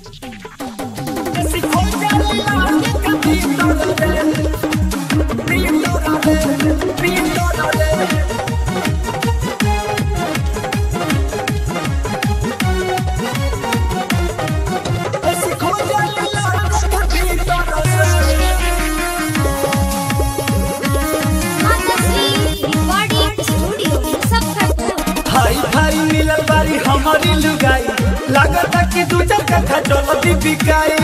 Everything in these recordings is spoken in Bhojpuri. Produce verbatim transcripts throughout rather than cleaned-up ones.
हमारी लुगाई लागता कि दू जगह खजौलती बिकाई।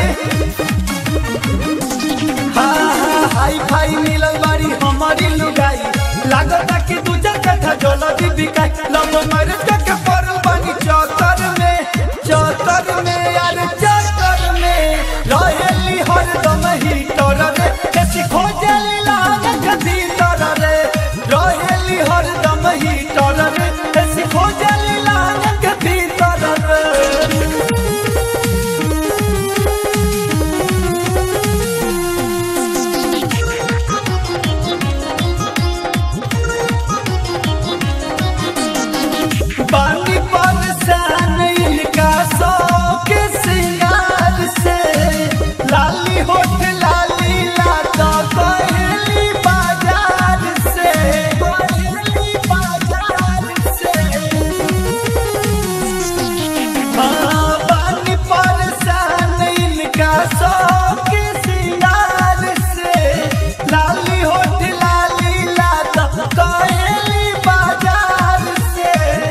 हाँ हाँ हाई फाई मिलल बारी हमारी लुगाई लागता कि दू जगह खजौलती बिकाई। लव मैरिज के पड़ल बानी चौतर में चौतर में यार चौतर में रहेली हरदम ही तोर रे कैसी खोजली लागत भीतर रे रहेली हरदम ही तोर रे कैसी खोजली लागत पानी परेशान इनका सौ के सिंगार से लाली होठ लाली लाता कोयली बाजार से कोयली बाजार से। हाँ पानी परेशान इनका सौ के सिंगार से लाली होठ लाली लाता कोयली बाजार से।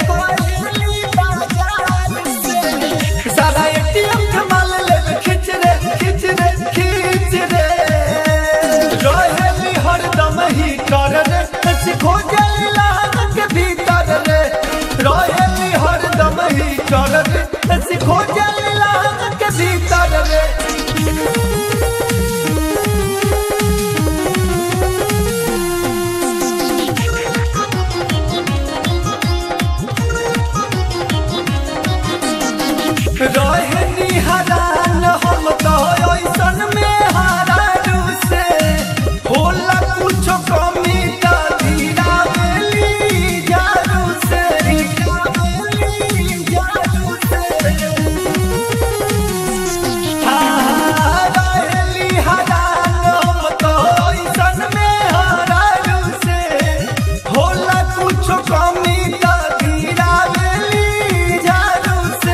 सारा एटीएम कमाल ले खिच रे खिच रे खिच रे रहेली हरदम ही कर रे कैसी खोजली लागत के भीतर रे रहेली हरदम ही कर रे कैसी खोजली लागत के भीतर रे। रहनी हरान हम तो ऐसन में हरारू से होला कुछ कमी का धीरा मेली जारू से मेली जारू से। हाँ रहली हरान हम तो ऐसन में हरारू से होला कुछ कमी का धीरा मेली जारू से।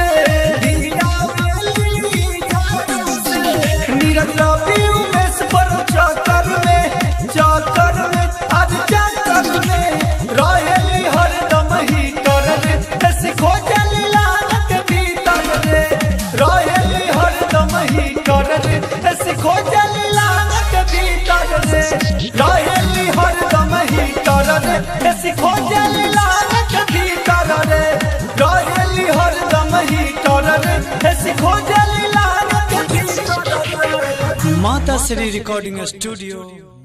रवि उमेश पर चक्कर में चक्कर में आज चक्कर में रहेली हरदम ही कर रे कैसी खोजली लागत भीतर रे रहेली हरदम ही कर रे कैसी खोजली लागत भीतर रे रहेली हरदम ही कर रे कैसी खोजली लागत भीतर रे रहेली हरदम ही कर रे कैसी खोजली लागत भीतर रे। माता श्री रिकॉर्डिंग स्टूडियो।